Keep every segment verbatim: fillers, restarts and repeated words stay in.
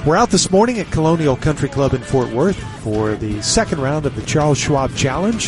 We're out this morning at Colonial Country Club in Fort Worth for the second round of the Charles Schwab Challenge.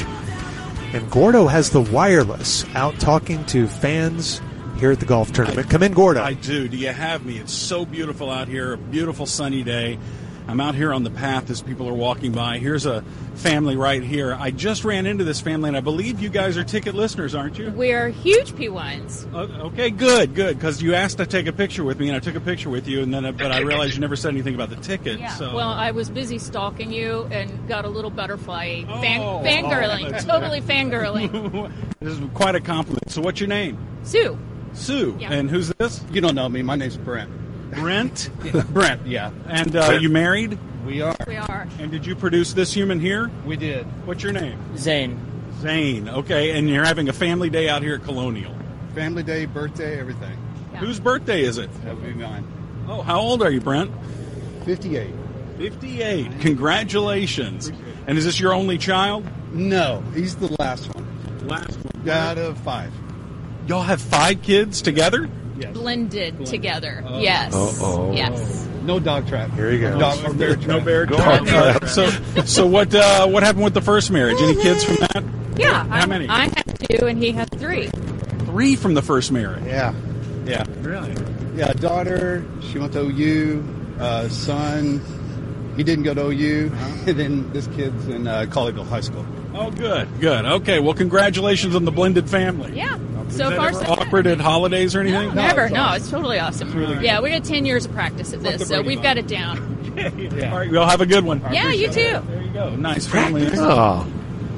And Gordo has the wireless out talking to fans here at the golf tournament. Come in, Gordo. I do. Do you have me? It's so beautiful out here, a beautiful sunny day. I'm out here on the path as people are walking by. Here's a family right here. I just ran into this family, and I believe you guys are ticket listeners, aren't you? We're huge P ones. Uh, okay, good, good, because you asked to take a picture with me, and I took a picture with you, and then, but I realized you never said anything about the ticket. Yeah. So. Well, I was busy stalking you and got a little butterfly Oh, fan, fangirling, oh, totally fangirling. This is quite a compliment. So what's your name? Sue. Sue. Yeah. And who's this? You don't know me. My name's Brent. Brent? Brent, yeah. And uh, you married? We are. We are. And did you produce this human here? We did. What's your name? Zane. Zane. Okay, and you're having a family day out here at Colonial. Family day, birthday, everything. Yeah. Whose birthday is it? That would be mine. Oh, how old are you, Brent? fifty-eight. fifty-eight. Congratulations. And is this your only child? No, he's the last one. Last one. Out of five. Y'all have five kids together? Yes. Blended together. Oh. Yes. Uh-oh. Yes. No dog trap. Here you go. Dog or bear trap. No bear Dog trap. trap. So, so what? Uh, what happened with the first marriage? Any kids from that? Yeah. How I, many? I have two, and he has three. Three from the first marriage. Yeah. Yeah. Really? Yeah, daughter, she went to O U. Uh, son, he didn't go to O U. And then this kid's in uh, Colleyville High School. Oh, good, good. Okay, well, congratulations on the blended family. Yeah. Is So that far, ever so awkward at holidays or No, anything? never. it's No, awesome. it's totally awesome. really good. Yeah, we got ten years of practice at Like the this, so Brady we've Bunch. got it down. Yeah. All right, we'll have a good one. Yeah, you too. There you go. Nice family. Oh,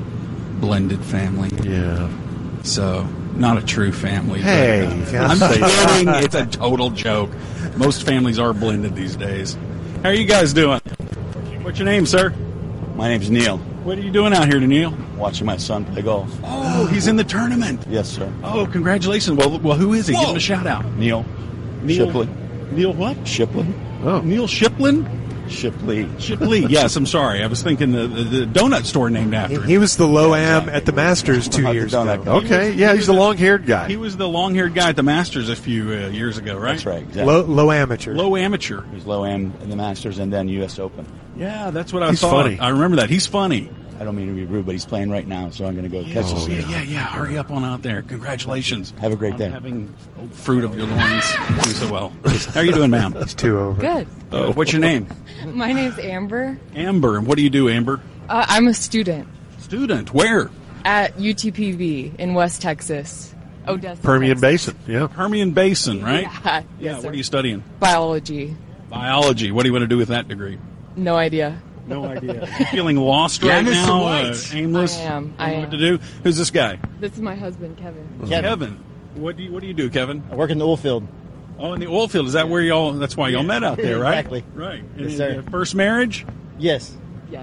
Blended family. yeah. So, not a true family. but, Hey, uh, you gotta I'm say kidding. It's a total joke. Most families are blended these days. How are you guys doing? What's your name, sir? My name's Neil. What are you doing out here, Neil? Watching my son play golf. Oh, he's in the tournament. Yes, sir. Oh, congratulations. Well, well, who is he? Give him a shout out. Neil. Neil Shipley. Neil what? Shipley. Oh, Neil Shiplin? Shipley. Shipley. Yes, I'm sorry. I was thinking the, the, the donut store named after him. he was the low am at the Masters two About the years donut ago. guy. Okay, yeah, he's the long-haired guy. He was the long-haired guy at the Masters a few uh, years ago, right? That's right. Exactly. Low, low amateur. Low amateur. He's low am in the Masters and then U S Open. Yeah, that's what I He's thought. funny. I remember that. He's funny. I don't mean to be rude, but he's playing right now, so I'm going to go catch Oh, him. yeah, yeah, yeah. Hurry up on out there. Congratulations. Have a great on day. having fruit of your loins. Do so well. How are you doing, ma'am? He's two over. Good. Uh, what's your name? My name's Amber. Amber. And what do you do, Amber? Uh, I'm a student Student. Where? at U T P V in West Texas. Odessa. Permian Texas. Basin, yeah. Permian Basin, right? Yeah. Yeah, Yes, what sir. are you studying? Biology. Biology. What do you want to do with that degree? No idea. No idea. You feeling lost right Miss now? White. Uh, aimless? I am. Don't I know what am. to do? Who's this guy? This is my husband, Kevin. Kevin. What do you What do you do, Kevin? I work in the oil field. Oh, in the oil field. Is that where y'all? That's why y'all met out there, right? Exactly. Right. Yes, And sir. your First marriage? Yes. Yes.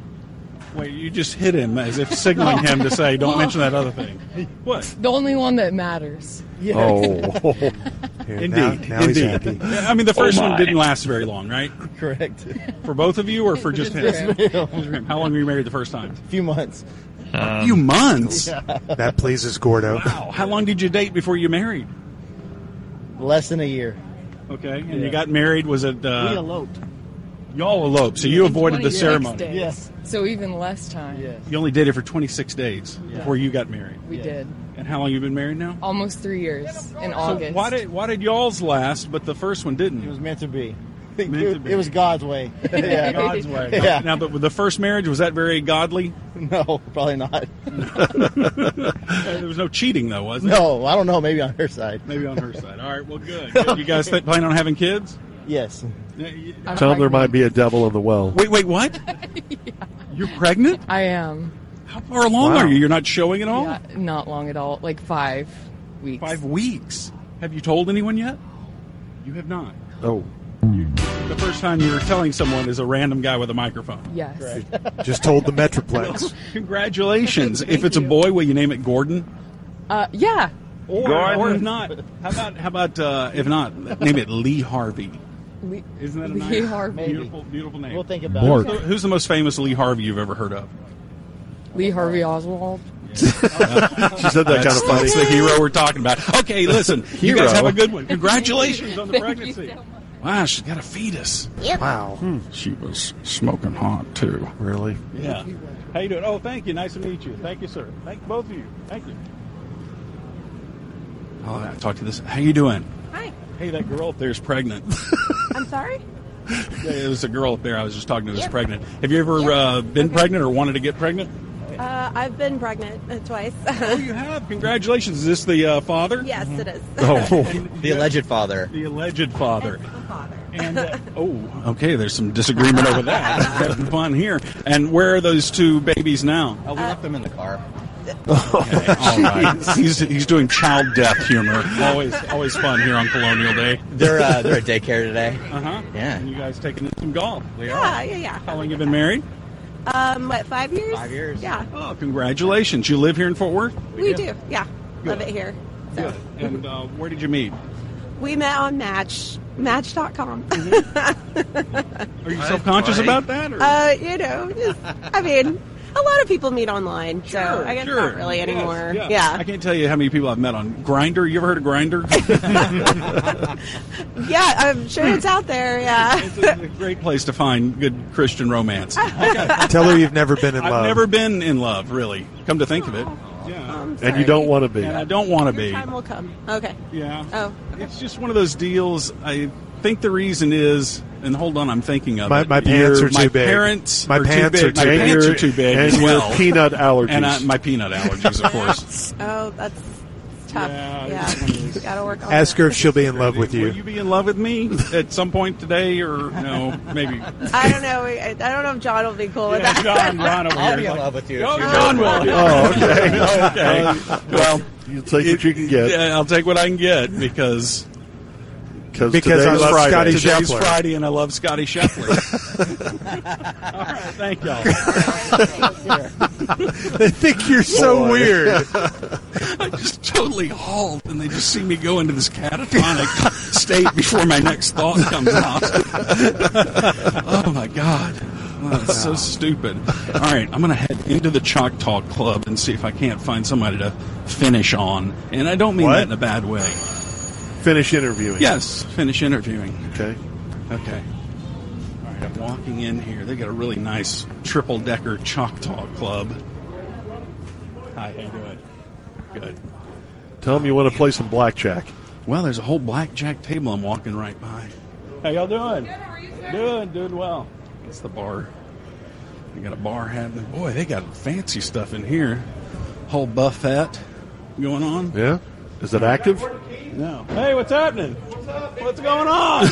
Wait, you just hit him as if signaling him to say, "Don't mention that other thing." What? The only one that matters. Oh. Here, Indeed. now, now he's Indeed. happy. I mean, the first Oh, one my. didn't last very long, right? Correct. For both of you, or for just him? Just him. Just him. How long were you married the first time? A few months. A few months. That pleases Gordo. Wow. How long did you date before you married? Less than a year. Okay. And Yeah. you got married. Was it? Uh, we eloped. Y'all eloped, so you avoided the twenty-six ceremony. days. Yes. So even less time. Yes. You only dated for twenty-six days before you got married. We Yeah. did. And how long you been married now? Almost three years in So August. why did why did y'all's last, but the first one didn't? It was meant to be. Meant it, to be. it was God's way. yeah. God's way. Yeah. Now, but with the first marriage, was that very godly? No, probably not. There was no cheating, though, was there? No, I don't know. Maybe on her side. Maybe on her side. All right, well, good. Good. You guys th- plan on having kids? Yes. Yeah, you- I'm Tell him there pregnant. might be a devil in the well. Wait, wait, what? You're pregnant? I am. How far along Wow. are you? You're not showing at all? Yeah, not long at all. Like five weeks. Five weeks. Have you told anyone yet? You have not. Oh, The first time you're telling someone is a random guy with a microphone. Yes. just told the Metroplex. Congratulations. If it's a boy, will you name it Gordon? Uh, yeah. Or, or if not, how about how about uh, if not, name it Lee Harvey? Lee, Isn't that a Lee nice, Harvey. beautiful, beautiful name? We'll think about Mort. it. Who's the most famous Lee Harvey you've ever heard of? Lee Harvey Oswald. She said that kind That's, of funny. that's the hero we're talking about. Okay, listen, you Hero. guys have a good one. Congratulations on the Thank you pregnancy. so much. Wow, she's got a fetus. Wow. She was smoking hot, too. Really? Yeah. How you doing? Oh, thank you. Nice to meet you. Thank you, sir. Thank both of you. Thank you. Oh, I talked to this. How you doing? Hi. Hey, that girl up there is pregnant. I'm sorry? Yeah, there was a girl up there I was just talking to who's pregnant. Have you ever uh, been Okay. pregnant or wanted to get pregnant? Uh, I've been pregnant uh, twice. Oh, you have? Congratulations. Is this the uh, father? Yes, it is. Oh, The alleged father. the alleged father. It's the father. And uh, oh, okay. There's some disagreement over that. Having fun here. And where are those two babies now? Oh, we left them in the car. Okay, all right. He's he's doing child death humor. Always always fun here on Colonial Day. They're uh, they're at daycare today. Uh huh. Yeah. And you guys taking some golf? We Yeah, yeah, yeah. How long you been married? Um, what, five years? Five years. Yeah, Oh, congratulations. You live here in Fort Worth? we do. Yeah, love it here. So Good. And uh, where did you meet? we met on Match, Match dot com. Are you self-conscious about that? Or? uh, you know, just, I mean, a lot of people meet online, so Sure, I guess sure. not really Yes, anymore. yeah. Yeah, I can't tell you how many people I've met on Grindr. You ever heard of Grindr? yeah, I'm sure it's out there. Yeah. It's a great place to find good Christian romance. Tell her you've never been in I've love. never been in love, really. Come to think of it. Yeah. I'm And you sorry. don't want to be. And I don't want to Your be. time will come. Okay. Yeah. Oh. It's just one of those deals. I think the reason is, and hold on, I'm thinking of My- it. my pants Your- are too my big. Parents My are pants too are big. My too pants big. are too big And as your well. peanut allergies. And I, my peanut allergies, of course. Oh, that's tough. Yeah, Yeah, it's one of those- gotta work on Ask that. her if she'll be in love with Will you. you be in love with me at some point today, or no? Maybe. I don't know. I, I don't know if John will be cool with Yeah, that. John, John over I'll here. be is in like, love with you. Oh, if you're John good. will. Oh, okay. Okay. Well, You take what you can get. yeah, I'll take what I can get because Because Because I today's love Friday. Scotty today's Scheffler. Friday and I love Scotty Scheffler. All right, thank y'all. They think you're so Boy. weird. I just totally halt, and they just see me go into this catatonic state before my next thought comes out. Oh my God. Oh, that's so stupid. All right, I'm going to head into the Choctaw Club and see if I can't find somebody to finish on. And I don't mean What? that in a bad way. Finish interviewing. Yes, finish interviewing. Okay. Okay. All right, I'm walking in here. They got a really nice triple-decker Choctaw Club. Hi, how you doing? Good. Tell them you want to play some blackjack. Well, there's a whole blackjack table I'm walking right by. How y'all doing? Good, how are you, sir? Doing, doing well. It's the bar. They got a bar happening. Boy, they got fancy stuff in here. Whole buffet going on. Yeah? Is it active? No. Hey, what's happening? What's going on?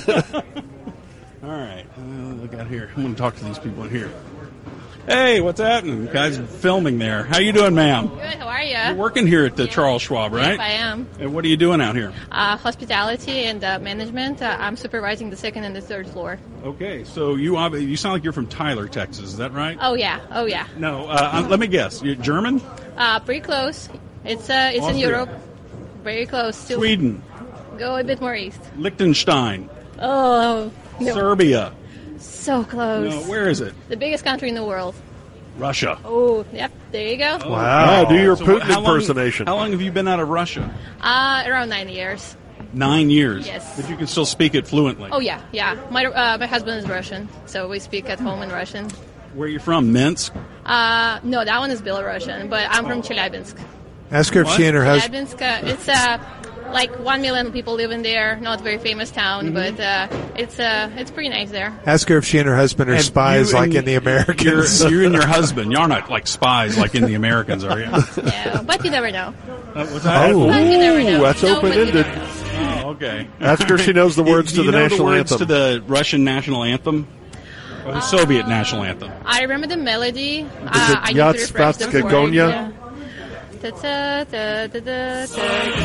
All right. Uh, look out here. I'm going to talk to these people in here. Hey, what's happening? Guys filming there. How you doing, ma'am? Good, how are You're you? working here at the Charles Schwab, right? Yes, I am. And what are you doing out here? Uh, hospitality and uh, management. Uh, I'm supervising the second and the third floor. Okay, so you ob- you sound like you're from Tyler, Texas. Is that right? Oh, yeah. Oh, yeah. No, uh, uh, let me guess. You're German? Uh, pretty close. It's uh, it's in Austria. Europe. Very close. Still Sweden, Go a bit more east. Liechtenstein, Oh, no. Serbia. So close. No, where is it? The biggest country in the world. Russia. Oh, yep. There you go. Wow. Do your So Putin how long- impersonation. How long have you been out of Russia? Uh, around nine years. Nine years. Yes. But you can still speak it fluently. Oh, yeah, yeah. My uh, my husband is Russian, so we speak at home in Russian. Where are you from? Minsk? Uh, no, that one is Belarusian, but I'm from Chelyabinsk. Ask her if she and her husband. Chelyabinsk, uh, it's uh, like one million people live in there. Not a very famous town, Mm-hmm. but uh, it's uh, it's pretty nice there. Ask her if she and her husband are And spies you like and in the Americans. You're, you and your husband. You're not like spies like in the Americans, are you? Yeah, but you never know. Uh, what's that? Oh, But you never know. that's No, but you open-ended. never know. Oh, okay. Ask her if she knows the Do- words do to you the know national the words anthem. to the Russian national anthem? Or the Soviet national anthem? I remember the melody. Uh, it I need to refresh the Yatspatska words. Gonya? Yeah. Ta-ta-ta-ta-ta-ta-ta-ta.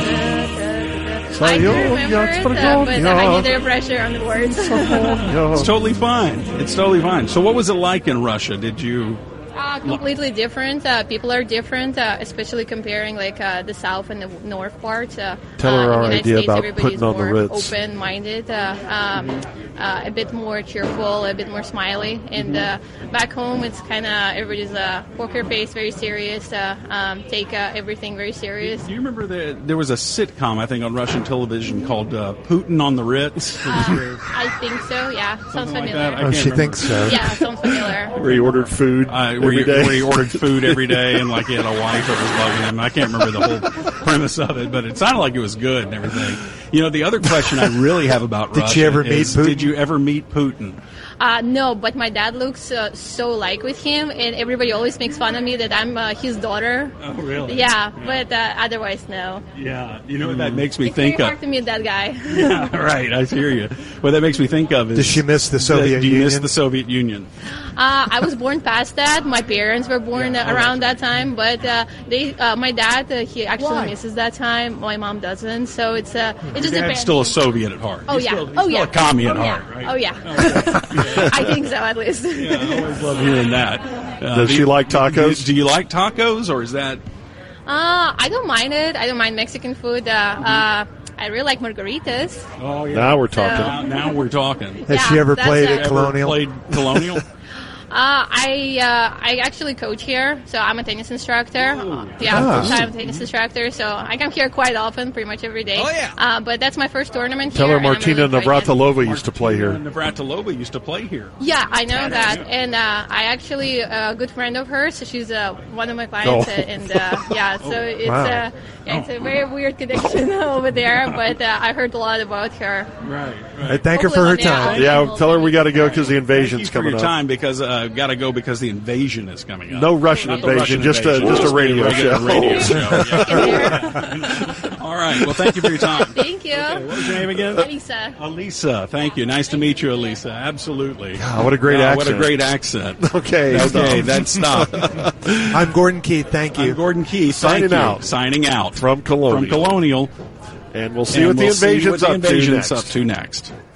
I do Sayo remember it, Yatspatska uh, but I Gonya. need a refresher on the words. It's totally fine. It's totally fine. So what was it like in Russia? Did you Uh, completely different. Uh, people are different, uh, especially comparing like uh, the south and the north part. Uh, Tell her uh, our in the United idea States, about everybody's putting on the more Ritz. open-minded, uh, um, uh, a bit more cheerful, a bit more smiley. And uh, back home, it's kind of everybody's uh, poker face, very serious, uh, um, take uh, everything very serious. Do you remember that there was a sitcom, I think, on Russian television called uh, Putin on the Ritz? Uh, I think so, yeah. Sounds Something like familiar. that. I Oh, can't she remember. thinks so. Yeah, sounds familiar. Where he ordered food Uh, where, every you, day. where he ordered food every day and like he had a wife that was bugging him. I can't remember the whole premise of it, but it sounded like it was good and everything. You know, the other question I really have about Did Russia you ever meet is, Putin? did you ever meet Putin? Uh, no, but my dad looks uh, so like with him, and everybody always makes fun of me that I'm uh, his daughter. Oh, really? Yeah, but uh, otherwise, no. Yeah. You know what that makes me It's think very of? hard to meet that guy. Yeah, right. I hear you. What that makes me think of is... Does she miss the Soviet Do you miss Union? the Soviet Union? Uh, I was born past that. My parents were born Yeah, uh, oh, around that's that time, but uh, they, uh, my dad, uh, he actually Why? misses that time. My mom doesn't, so it's uh, it just Your depends. dad's still a Soviet at heart. Oh He's yeah, still, he's oh still yeah, a commie at oh, heart, yeah. right? Oh yeah, I think so at least. Yeah, I always love hearing that. Uh, Does do she you- like tacos? Do, do you like tacos, or is that... Uh, I don't mind it. I don't mind Mexican food. Uh, uh, I really like margaritas. Oh, yeah. Now we're talking. Now, now we're talking. Has Yeah, she ever that's played a- at Ever Colonial? played Colonial? Uh, I uh, I actually coach here, so I'm a tennis instructor. Uh, yeah, Ah. full-time tennis instructor. So I come here quite often, pretty much every day. Oh, yeah. Uh, but that's my first tournament Tell here. her and I'm Martina really enjoying it. Navratilova used to play here. Navratilova used to play here. Yeah, I know that, and uh, I actually uh, a good friend of hers. So she's uh, one of my clients, Oh. uh, and uh, yeah, so it's Wow. uh, yeah, it's a very weird connection over there. But uh, I heard a lot about her. Right, I thank her for her Hopefully one day time. I'll- Yeah, tell her we got to go because the Thank you invasion's for coming your up. time because uh, got to go because the invasion is coming up. No Russian Not the invasion, Russian just a invasion, just a radio regular show. radio show. Yeah. All right. Well, thank you for your time. Thank you, Okay, what was your name again? Lisa. Elisa. Thank you. Nice to meet you, Elisa. Absolutely. God, what a great God, What a accent. great accent. Okay, Okay, stop. that's stop. I'm Gordon Keith. Thank you. I'm Gordon Key. Signing Thank you. out. Signing out From Colonial. From Colonial. And we'll see And what the we'll see invasion's what the up to invasion's next. up to next.